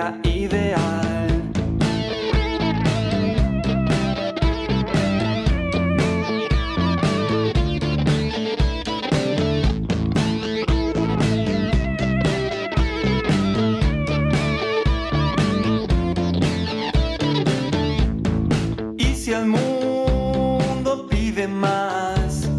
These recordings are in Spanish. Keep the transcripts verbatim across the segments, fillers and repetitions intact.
era ideal. Y si el mundo pide más,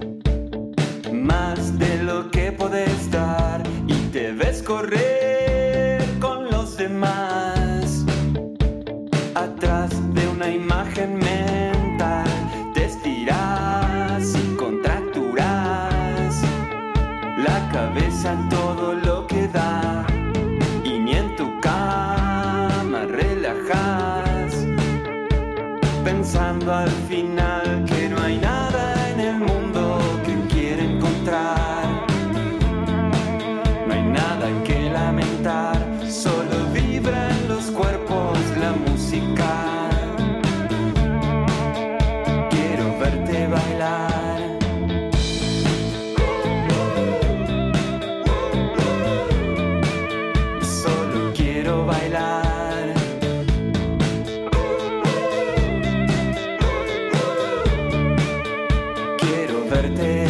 más de lo que podés dar, y te ves correr con los demás, atrás de una imagen mental, te estiras y contracturas la cabeza en todo lo que da, y ni en tu cama relajas, pensando al final que no hay nada en el mundo que quiera encontrar. No hay nada que lamentar, solo vibra en los cuerpos la música. Quiero verte bailar. Solo quiero bailar. Quiero verte.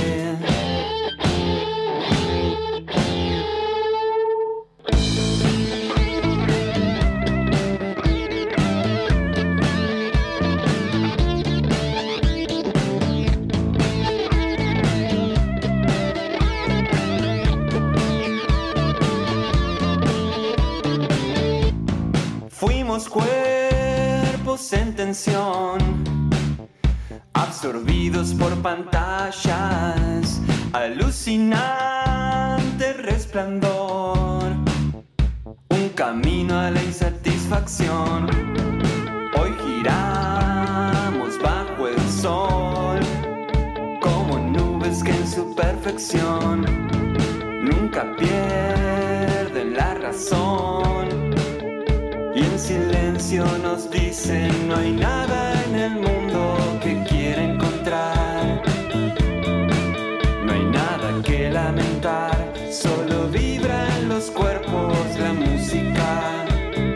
Fuimos cuerpos en tensión, absorbidos por pantallas, alucinante resplandor, un camino a la insatisfacción. Hoy giramos bajo el sol, como nubes que en su perfección nunca pierden la razón. Y en silencio nos dicen no hay nada en el mundo que quiera encontrar. No hay nada que lamentar, solo vibra en los cuerpos la música.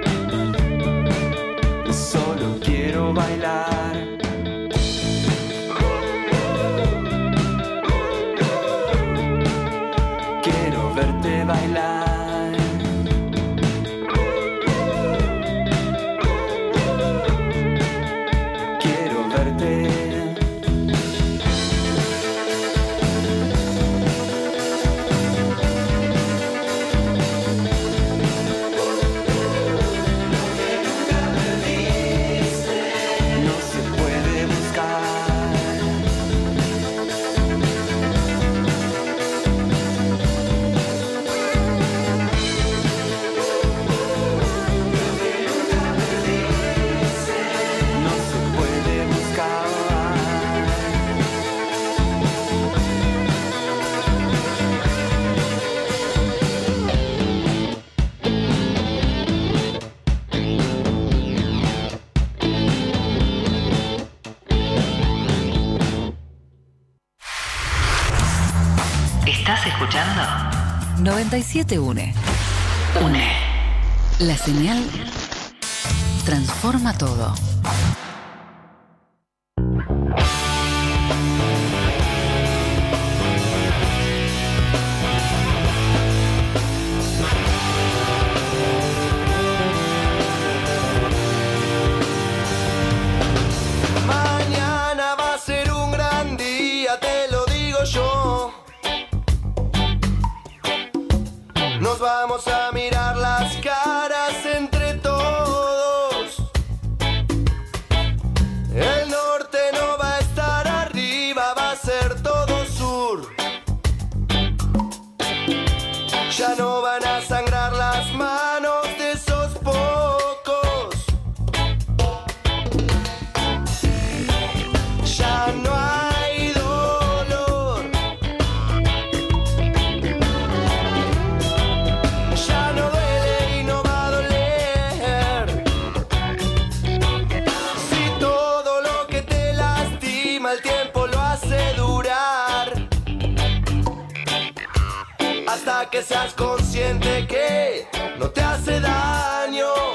Solo quiero bailar. Quiero verte bailar. escuchando noventa y siete UNE. UNE. La señal transforma todo. Mañana va a ser un gran día, te lo digo yo. Nos vamos a mirar las caras entre todos. El norte no va a estar arriba, va a ser todo sur. Ya no van a sangrar las manos de esos pocos. Ya no hay dolor. Ya no duele y no va a doler. Si todo lo que te lastima el tiempo lo hace durar, hasta que seas consciente que no te hace daño.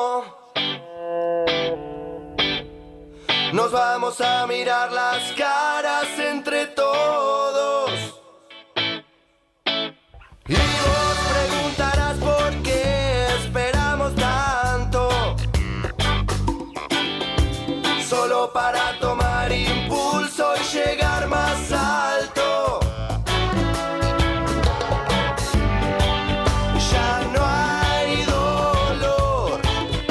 Nos vamos a mirar las caras entre todos. Y vos preguntarás por qué esperamos tanto. Solo para tomar impulso y llegar más alto. Ya no hay dolor.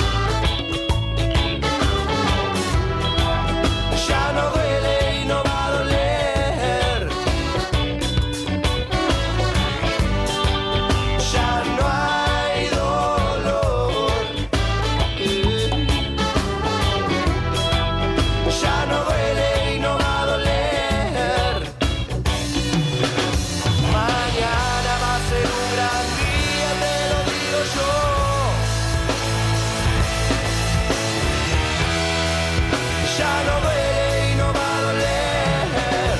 Ya no duele y no va a doler. Ya no hay dolor. Ya no duele y no va a doler. Mañana va a ser un gran día, te lo digo yo. Ya no duele y no va a doler.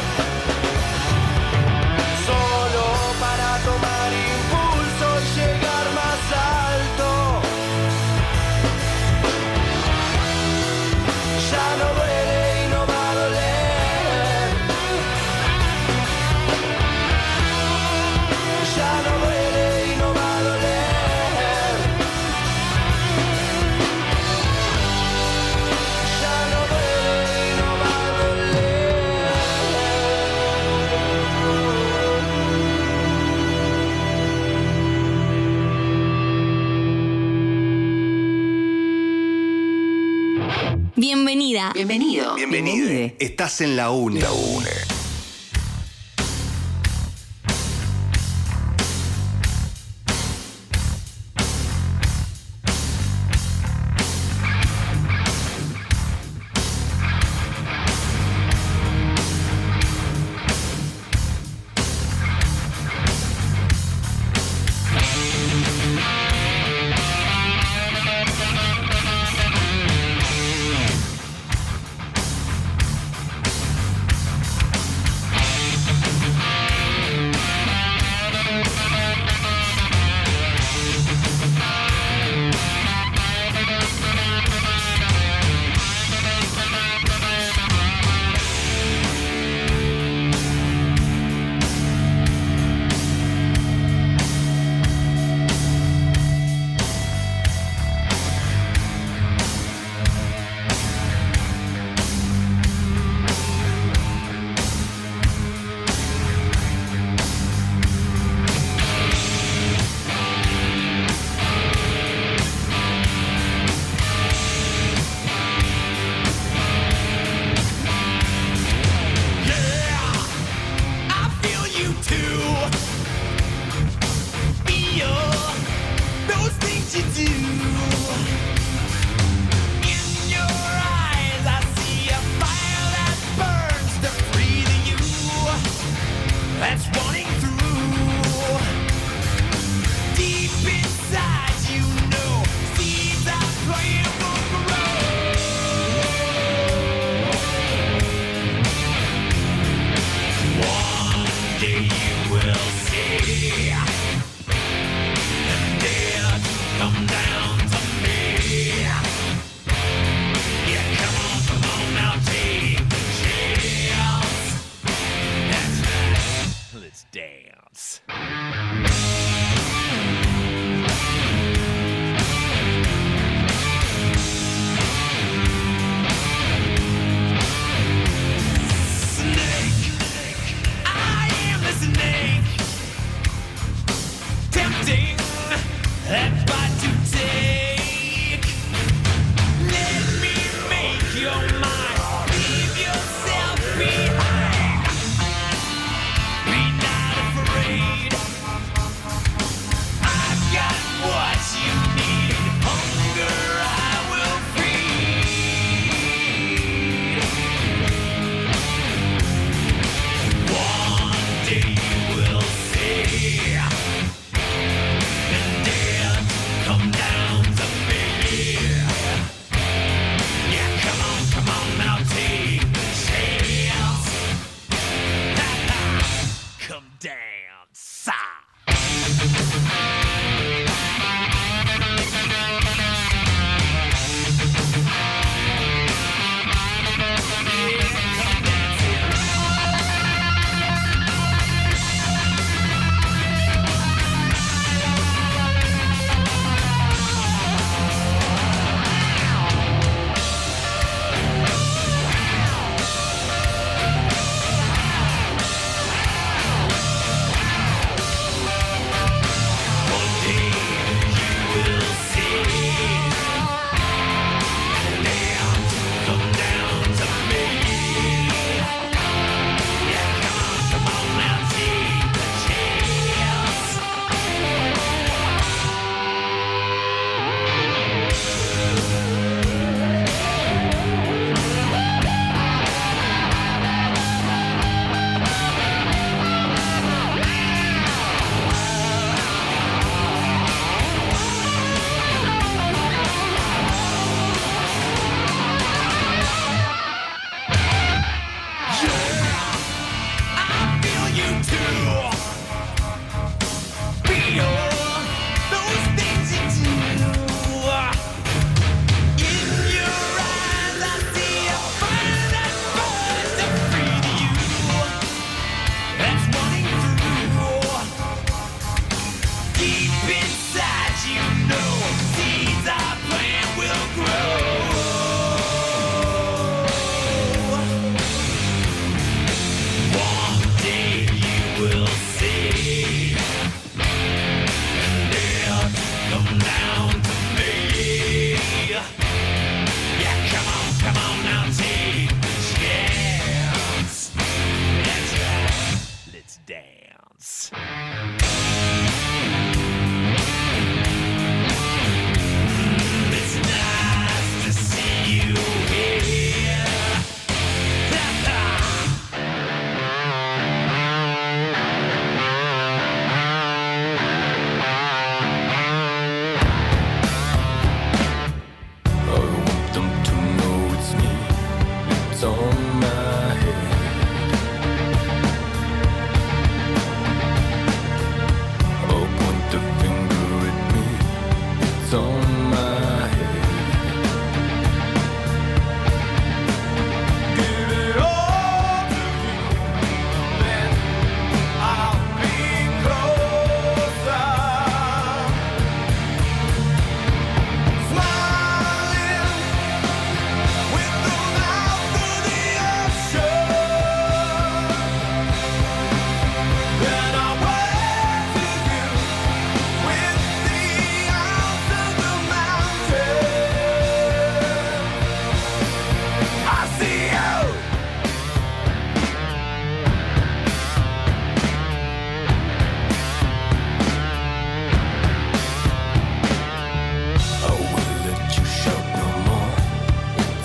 Solo para tomar impulso y llegar más alto. Ya no duele y no va a doler. Ya no duele y no va a doler. Ya no duele y no va a doler. Bienvenida. Bienvenido. Bienvenido. Estás en la UNE. La UNE.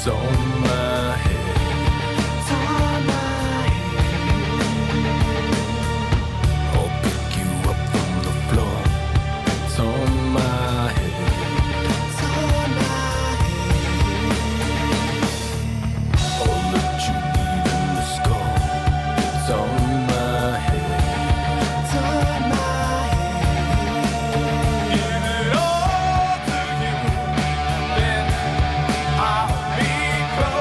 It's on my head. It's on my head. I'll pick you up from the floor. It's on my head. It's on my head. All that you need in the skull. It's on my head. It's on my head. Give it all to you, then I'll be crying.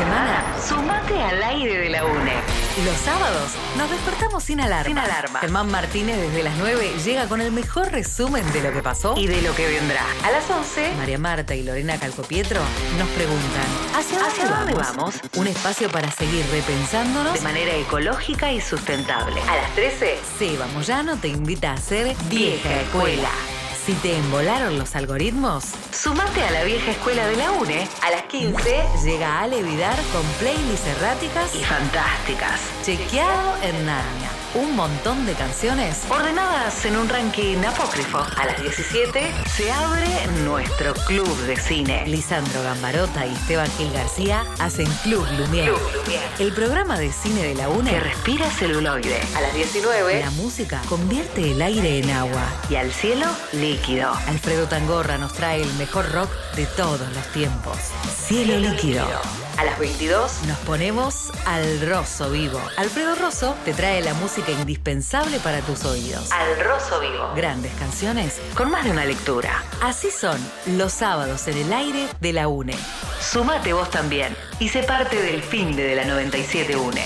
semana, sumate al aire de la UNE. Los sábados nos despertamos sin alarma. Sin alarma. Germán Martínez desde las nueve llega con el mejor resumen de lo que pasó y de lo que vendrá. A las once, María Marta y Lorena Calcopietro nos preguntan ¿Hacia dónde, ¿Hacia dónde vamos? vamos? Un espacio para seguir repensándonos de manera ecológica y sustentable. A las trece, Seba Moyano te invita a ser Vieja Escuela. Si te embolaron los algoritmos, sumate a la Vieja Escuela de la UNE. A las quince llega Ale Vidar con playlists erráticas y fantásticas. Chequeado en Narnia. Un montón de canciones ordenadas en un ranking apócrifo. A las diecisiete se abre nuestro club de cine. Lisandro Gambarota y Esteban Gil García hacen Club Lumière. Club Lumière. El programa de cine de la UNE que respira celuloide. A las diecinueve, la música convierte el aire en agua y al cielo líquido. Alfredo Tangorra nos trae el mejor rock de todos los tiempos. Cielo, cielo líquido. líquido. A las veintidós nos ponemos al Rosso Vivo. Alfredo Rosso te trae la música indispensable para tus oídos. Al Rosso Vivo. Grandes canciones con más de una lectura. Así son los sábados en el aire de la UNE. Sumate vos también y sé parte del finde de la noventa y siete UNE.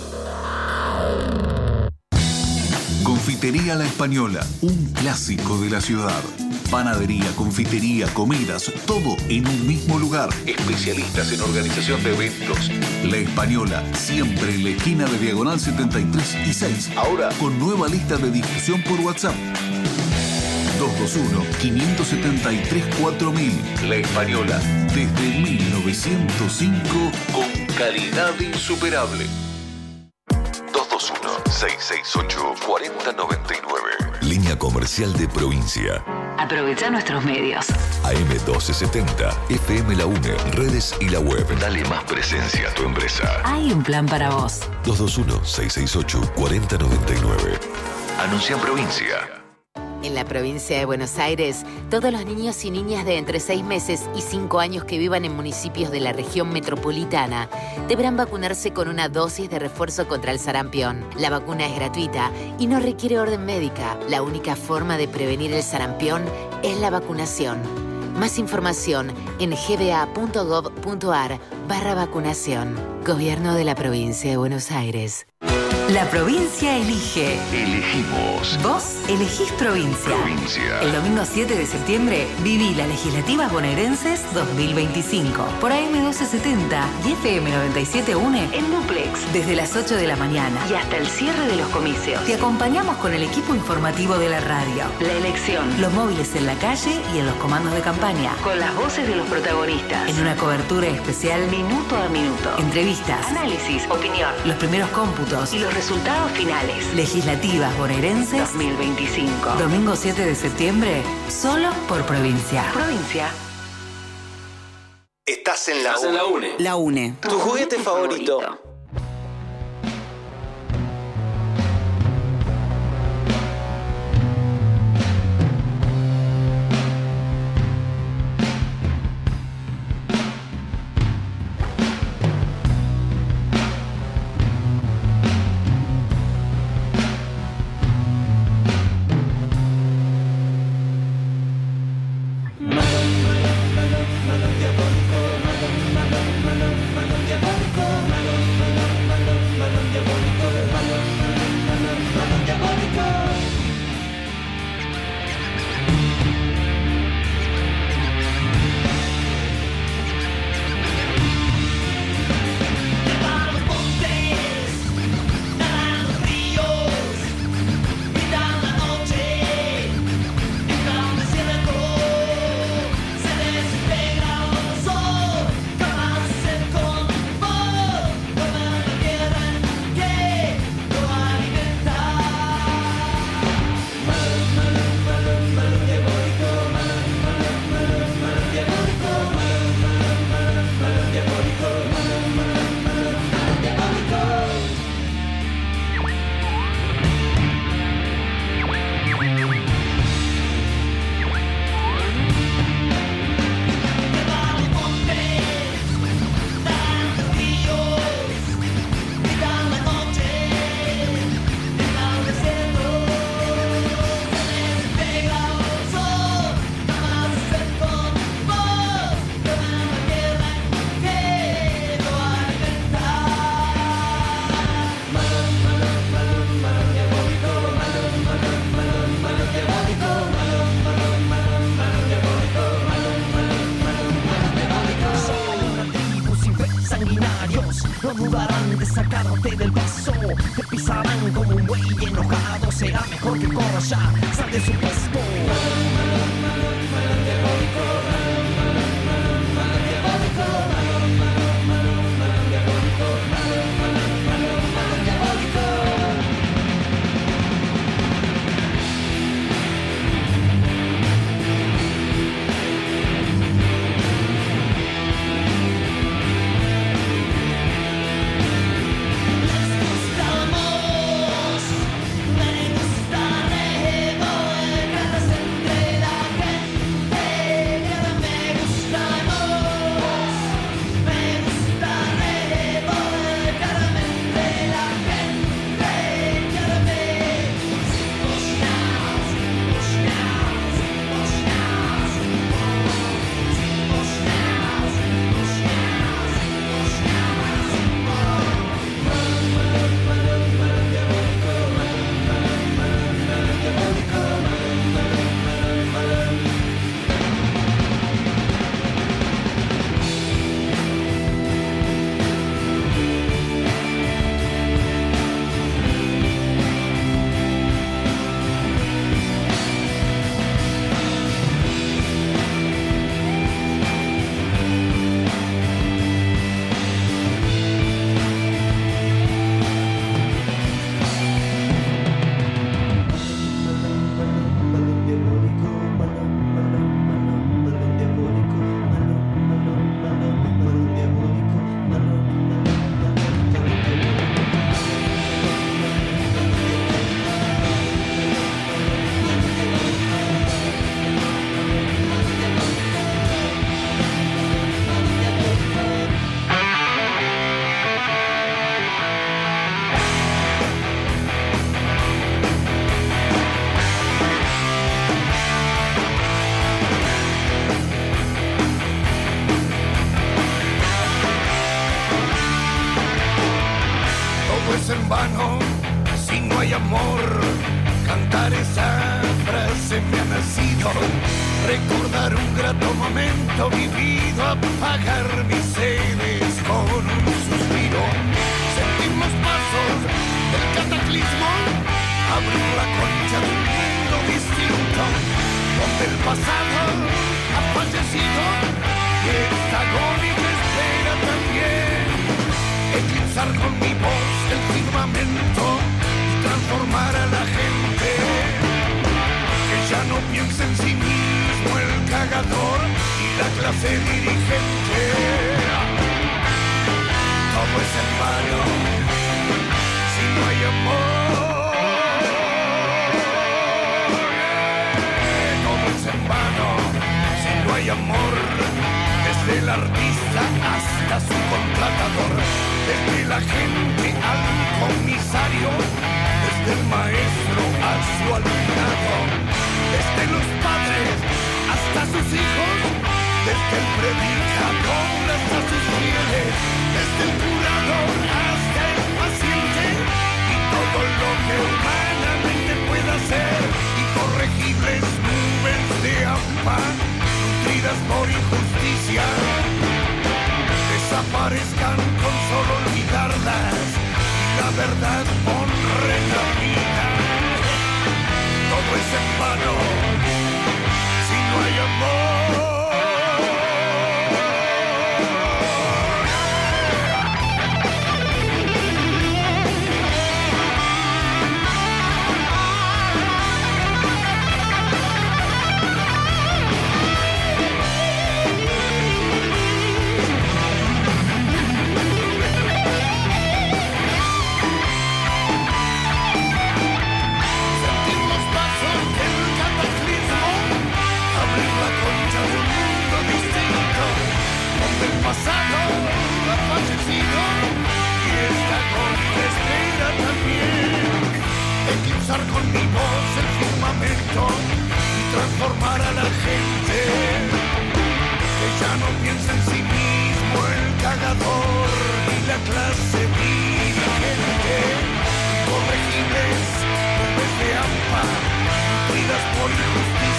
Confitería La Española, un clásico de la ciudad. Panadería, confitería, comidas, todo en un mismo lugar. Especialistas en organización de eventos. La Española, siempre en la esquina de Diagonal setenta y tres y seis. Ahora con nueva lista de difusión por WhatsApp. dos dos uno, cinco siete tres, cuatro mil. La Española, desde mil novecientos cinco, con calidad insuperable. dos dos uno, seis seis ocho, cuatro cero nueve nueve. Línea comercial de provincia. Aprovecha nuestros medios. A M doce setenta, F M La UNE, redes y la web. Dale más presencia a tu empresa. Hay un plan para vos. dos dos uno, seis seis ocho, cuatro cero nueve nueve. Anuncia en provincia. En la provincia de Buenos Aires, todos los niños y niñas de entre seis meses y cinco años que vivan en municipios de la región metropolitana deberán vacunarse con una dosis de refuerzo contra el sarampión. La vacuna es gratuita y no requiere orden médica. La única forma de prevenir el sarampión es la vacunación. Más información en gba.gov.ar barra vacunación. Gobierno de la provincia de Buenos Aires. La provincia elige. Elegimos. Vos elegís provincia. Provincia. El domingo siete de septiembre viví las legislativas bonaerenses dos mil veinticinco por A M doce setenta y F M noventa y siete UNE en Duplex desde las ocho de la mañana y hasta el cierre de los comicios. Te acompañamos con el equipo informativo de la radio. La elección, los móviles en la calle y en los comandos de campaña. Con las voces de los protagonistas. En una cobertura especial minuto a minuto. Entrevistas, análisis, opinión, los primeros cómputos y los resultados finales. Legislativas bonaerenses dos mil veinticinco. Domingo siete de septiembre, solo por provincia. Provincia. Estás en la, Estás en la UNE. La UNE. Tu juguete favorito. Melon diabólico, melon, melon, melon diabólico, melon. sanguinarios no dudarán de sacarte del paso. Te pisarán como un buey enojado. Será mejor que corras ya, sal de su puesto.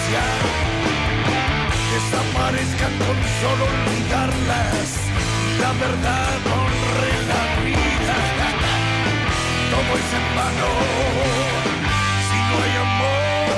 Desaparezcan con solo olvidarlas. La verdad honre la vida. Todo es en vano si no hay amor.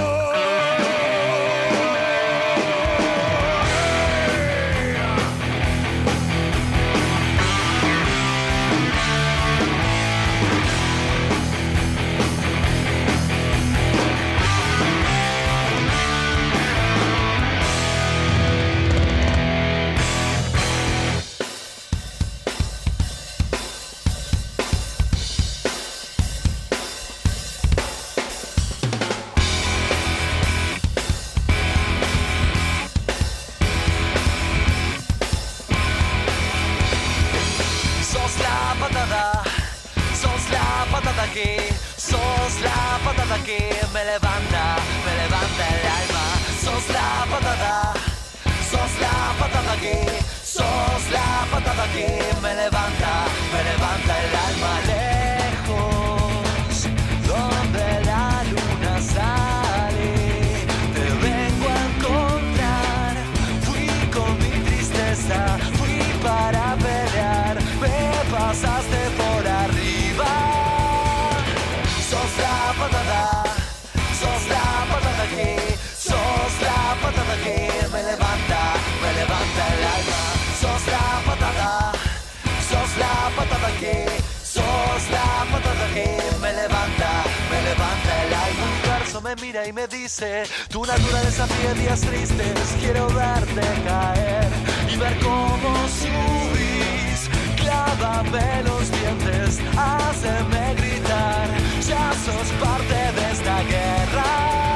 Sos la patata que me levanta, me levanta el alma. Sos la patata, sos la patata que, sos la patata que me levanta, me levanta el alma. Lejos, donde la luna sale, te vengo a encontrar. Fui con mi tristeza, fui para pelear, me pasaste por arriba. Sos la patata, sos la patata que, sos la patata que me levanta, me levanta el alma. Sos la patata, sos la patata que, sos la patata que me levanta, me levanta el alma. El universo me mira y me dice, tu naturaleza pide días tristes, quiero verte caer y ver cómo subís. Clávame los dientes, hazme gritar, ya sos parte de esta guerra.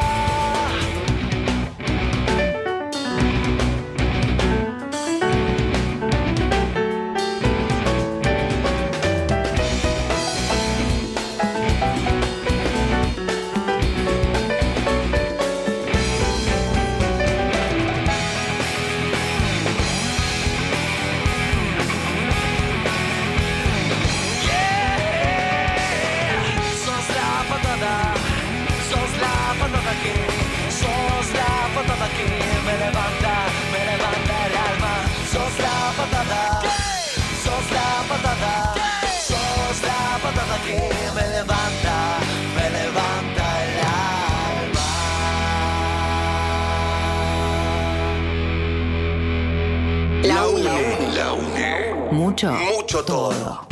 Me levanta, me levanta el alma. Sos la patata, sos la patata, sos la patata que me levanta, me levanta el alma. La une. La une. Mucho. Mucho todo.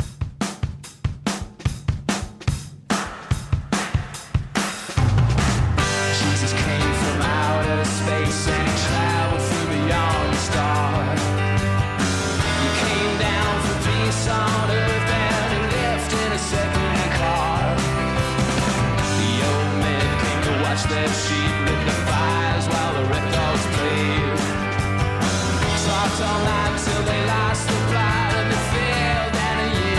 Their sheep lit the fires while the red dogs played. Talked all night till they lost the plot and they failed and a year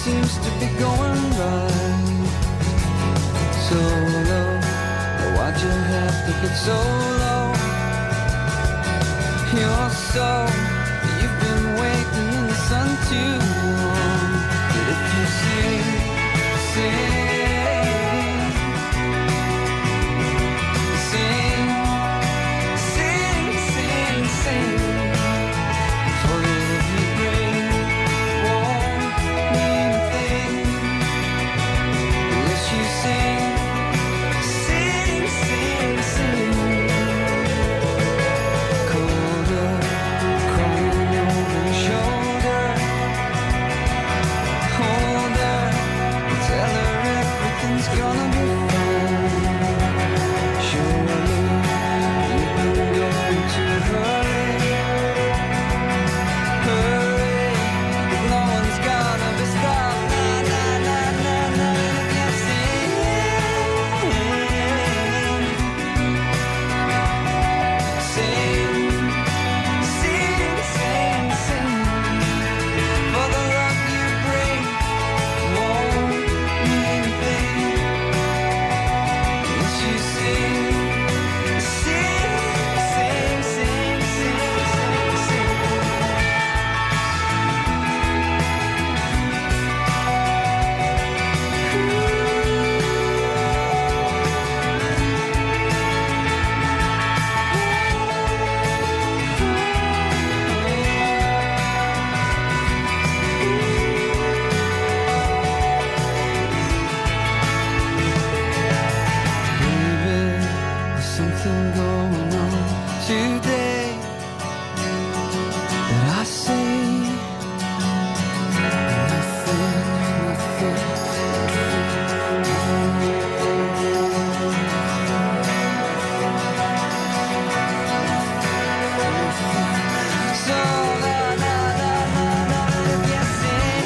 seems to be going right. So low, why'd you have to get so low? You're so, you've been waiting in the sun too long. But if you sing, sing, sing, sing, sing, sing, for the love you bring won't mean a thing unless you sing, sing, sing, sing. Colder, crying over your shoulder. Hold her, tell her everything's gonna be fine. Surely you've been going too hurry, hurry. No one's gonna be stopped. Na na na na na. If you sing, sing, sing, sing, sing. For the love you bring won't mean a thing unless you sing, sing, sing, sing, sing, sing, sing. Baby, there's something going on today that I see. Nothing, nothing, nothing. So na na na na na, if you sing,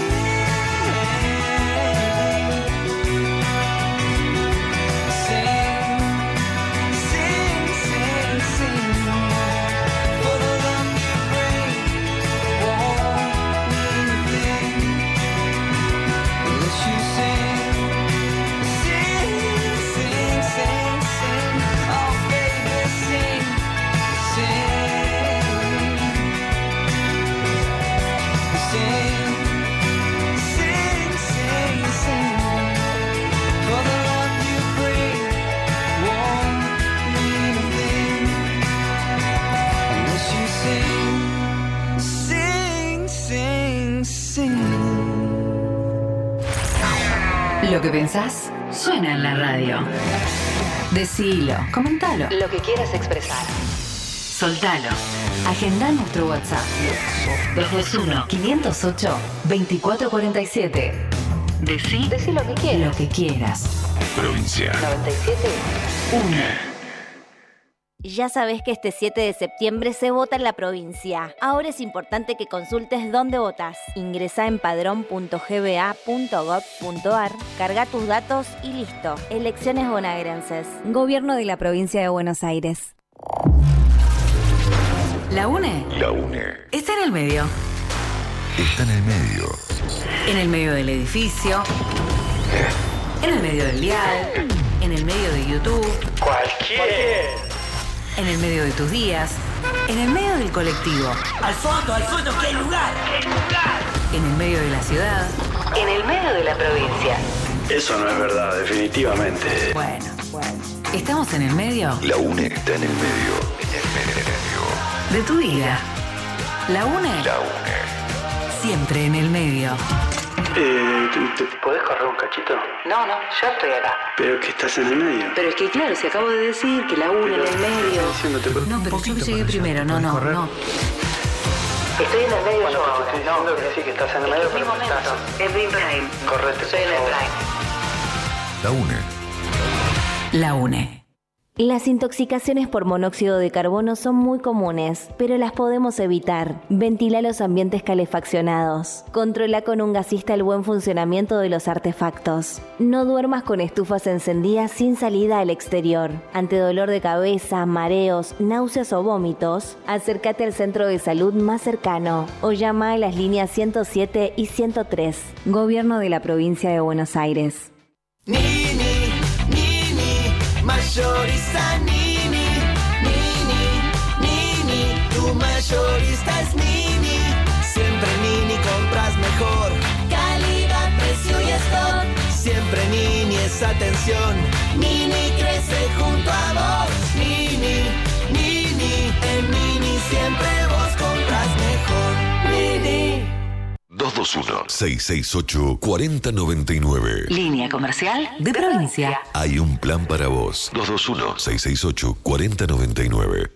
sing. Sing, sing, sing, for the love you bring won't mean a thing unless you sing, sing, sing, sing, sing. Oh baby, sing, sing, sing, sing, sing, sing, for the love you bring won't mean a thing unless you sing, sing, sing, sing. Lo que pensás suena en la radio. Decilo, comentalo, lo que quieras expresar. Soltalo. Agendá nuestro WhatsApp. dos dos uno, cinco cero ocho, dos cuatro cuatro siete. Decí, Decí lo que quieras. Lo que quieras. Provincia. noventa y siete uno. Ya sabés que este siete de septiembre se vota en la provincia. Ahora es importante que consultes dónde votás. Ingresá en padrón punto g b a punto gov punto a r, carga tus datos y listo. Elecciones bonaerenses. Gobierno de la provincia de Buenos Aires. La UNE La UNE está en el medio. está en el medio. En el medio del edificio. En el medio del dial. En el medio de YouTube. Cualquier. En el medio de tus días. En el medio del colectivo. Al fondo, al fondo, ¿qué lugar? ¿Qué lugar? En el medio de la ciudad. En el medio de la provincia. Eso no es verdad, definitivamente. Bueno, bueno. ¿Estamos en el medio? La UNE está en el medio. En el medio. De tu vida. La UNE. La UNE. Siempre en el medio. Eh, ¿te, te podés correr un cachito? No, no, yo estoy acá. Pero que estás en el medio. Pero es que claro, si acabo de decir que la UNE en el medio. Diciéndote, No, pero yo llegué primero, no, no, no. Estoy en el medio Bueno, yo te ahora. estoy diciendo que sí, que estás en el medio, pero que estás. Es Big Prime. Correte, Soy en el por favor. Prime. La UNE. La UNE. Las intoxicaciones por monóxido de carbono son muy comunes, pero las podemos evitar. Ventila los ambientes calefaccionados. Controla con un gasista el buen funcionamiento de los artefactos. No duermas con estufas encendidas sin salida al exterior. Ante dolor de cabeza, mareos, náuseas o vómitos, acércate al centro de salud más cercano o llama a las líneas ciento siete y ciento tres. Gobierno de la Provincia de Buenos Aires. Nini, Nini, mayorista Nini, Nini, Nini, tu mayorista es Nini. Siempre Nini compras mejor, calidad, precio y stock. Siempre Nini es atención, Nini crece junto a vos. Nini, Nini, en Nini siempre vos compras mejor. Nini. dos dos uno, seis seis ocho, cuatro cero nueve nueve. Línea comercial de provincia. Hay un plan para vos. dos dos uno, seis seis ocho, cuatro cero nueve nueve.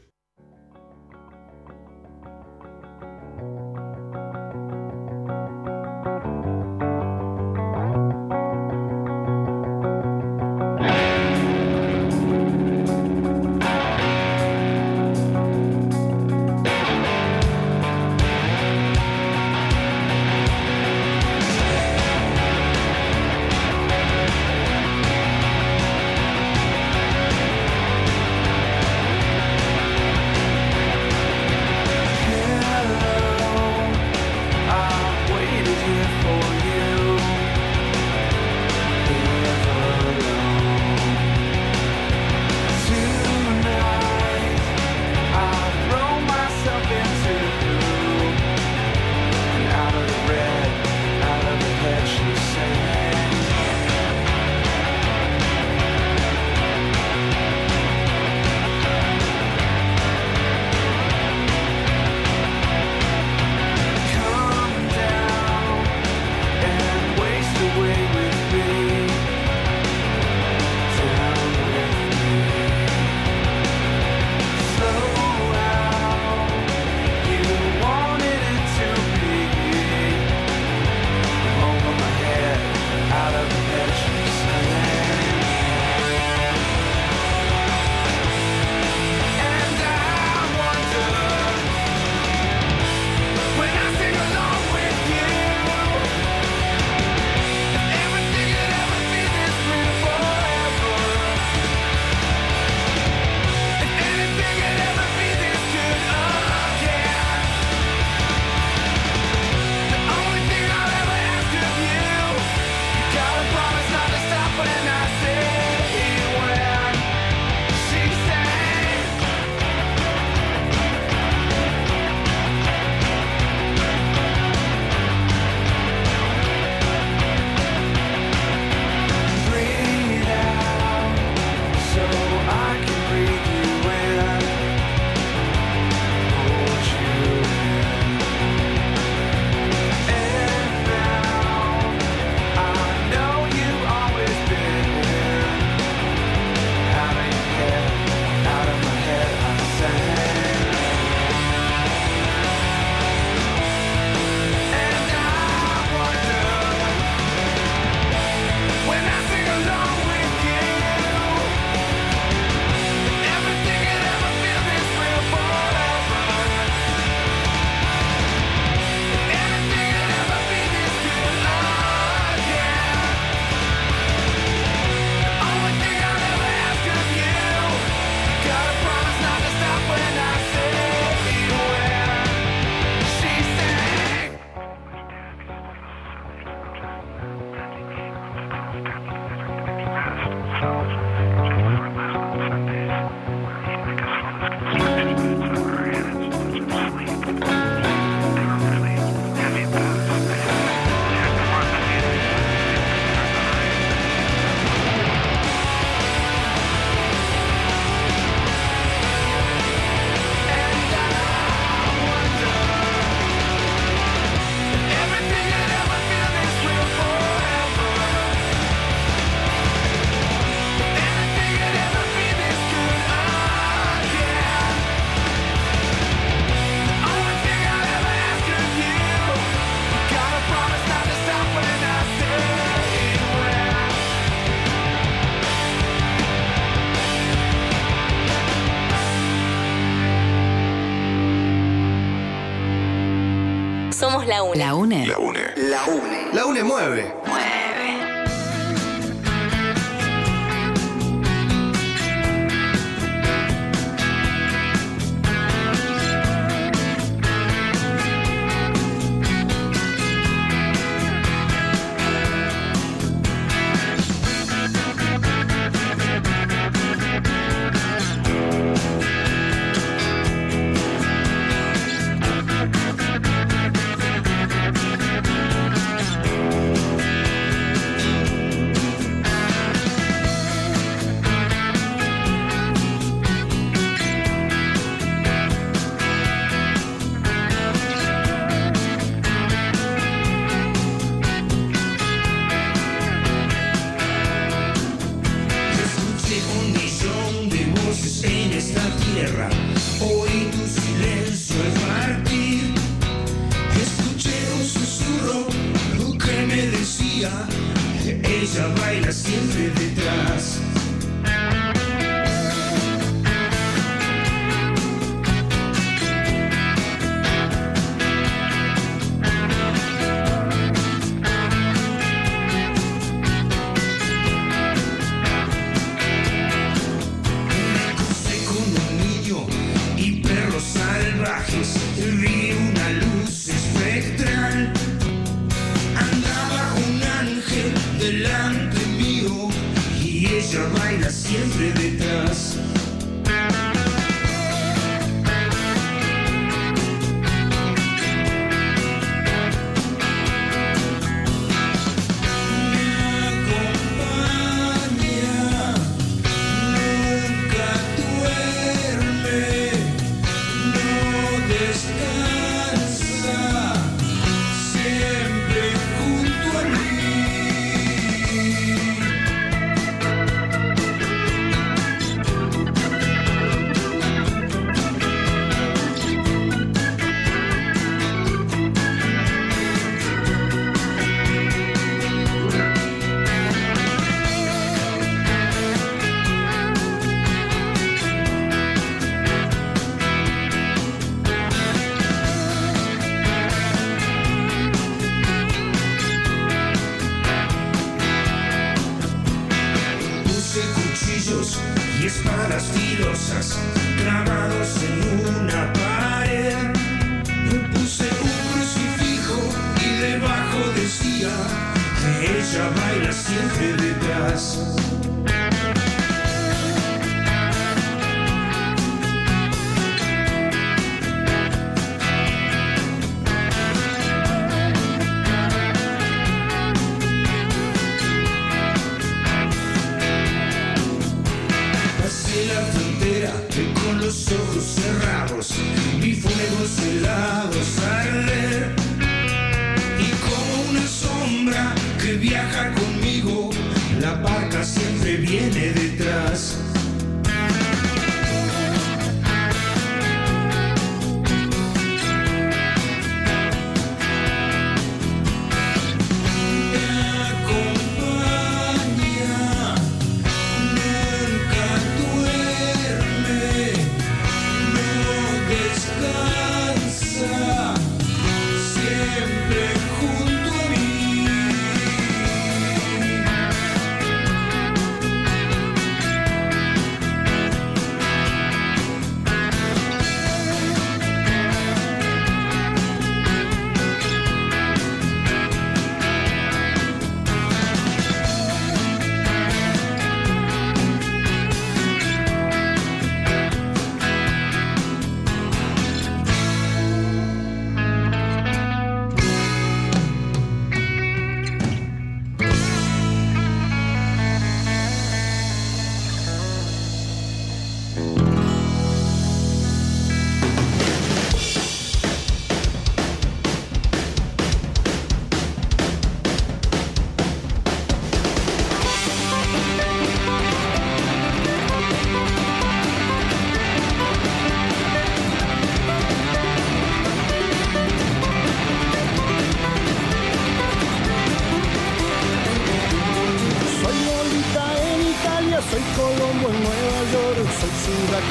Somos la UNE. La UNE. La UNE. La UNE. La UNE mueve.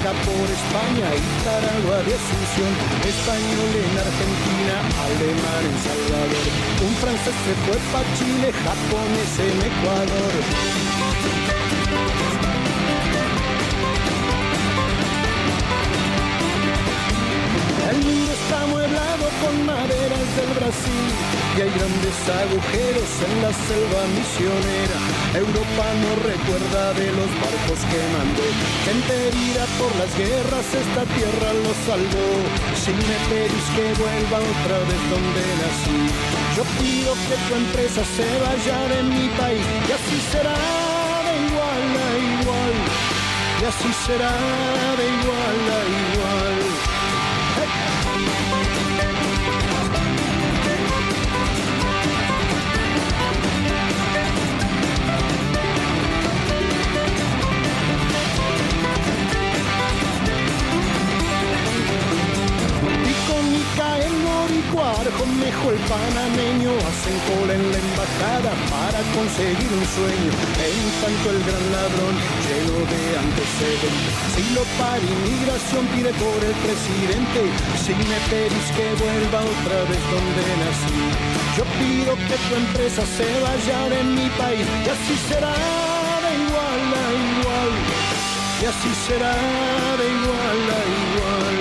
gira por España, Nicaragua de Asunción, español en Argentina, alemán en Salvador, un francés se fue pa' Chile, japonés en Ecuador. El mundo está amueblado con maderas del Brasil y hay grandes agujeros en la selva misionera. Europa no recuerda de los barcos que mandó, gente herida por las guerras esta tierra lo salvó. Si me pedís que vuelva otra vez donde nací, yo pido que tu empresa se vaya de mi país y así será de igual a igual, y así será de igual a igual. El boricua, Arjomejo, el panameño hacen cola en la embajada para conseguir un sueño. En tanto el gran ladrón lleno de antecedentes, si lo para inmigración pide por el presidente. Si me pedís que vuelva otra vez donde nací, yo pido que tu empresa se vaya de mi país y así será de igual a igual, y así será de igual a igual.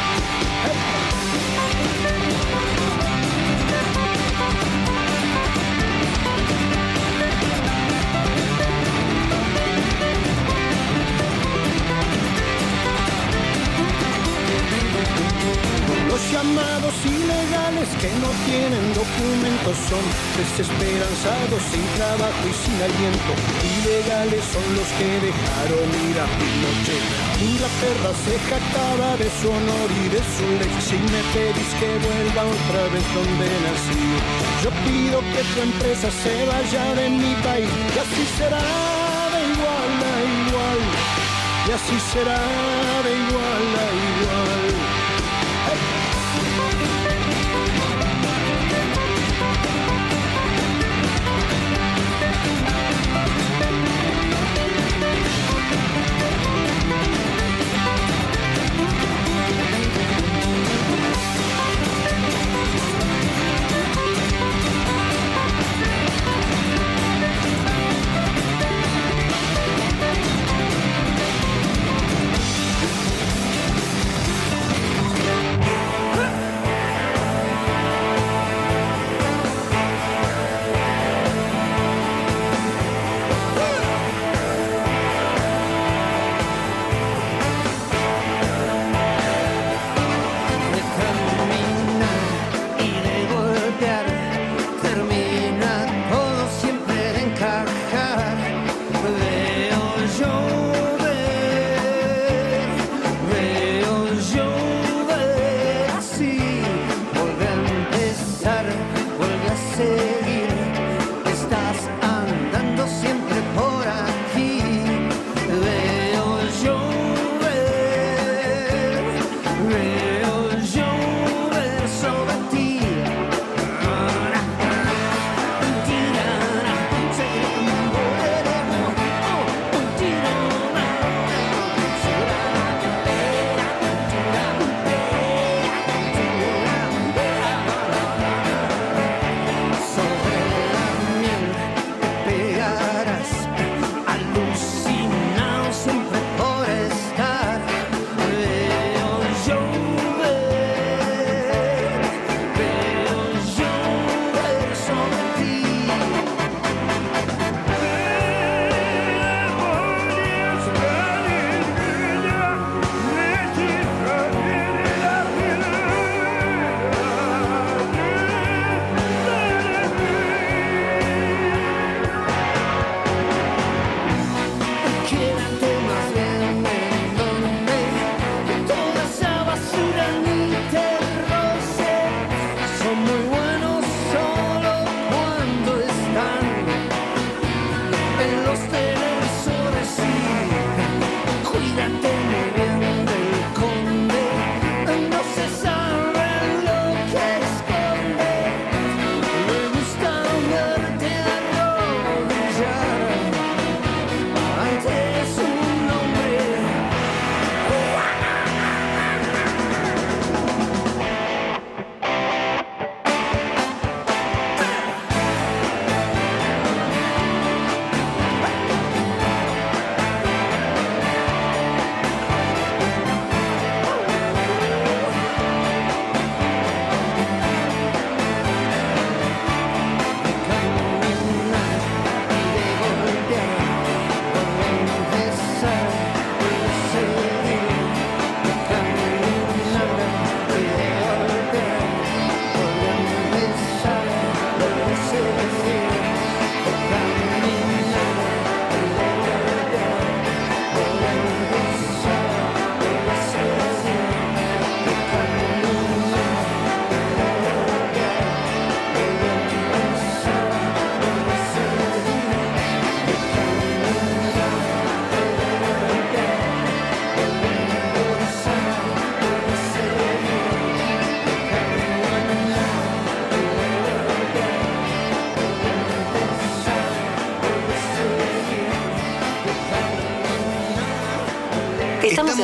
Los llamados ilegales que no tienen documentos son desesperanzados, sin trabajo y sin aliento. Ilegales son los que dejaron ir a Pinochet. Inglaterra se jactaba de su honor y de su ley. Si me pedís que vuelva otra vez donde nací, yo pido que tu empresa se vaya de mi país y así será de igual a igual, y así será de igual a igual.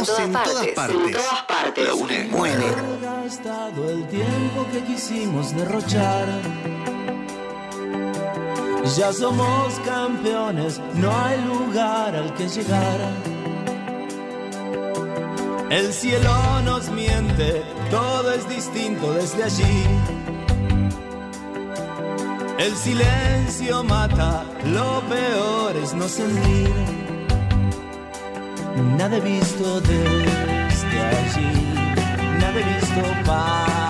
Estamos en todas partes. En todas partes. La UNE mueve. Ha estado el tiempo que quisimos derrochar. Ya somos campeones, no hay lugar al que llegar. El cielo nos miente, todo es distinto desde allí. El silencio mata, lo peor es no sentir. Nada he visto desde allí, nada he visto para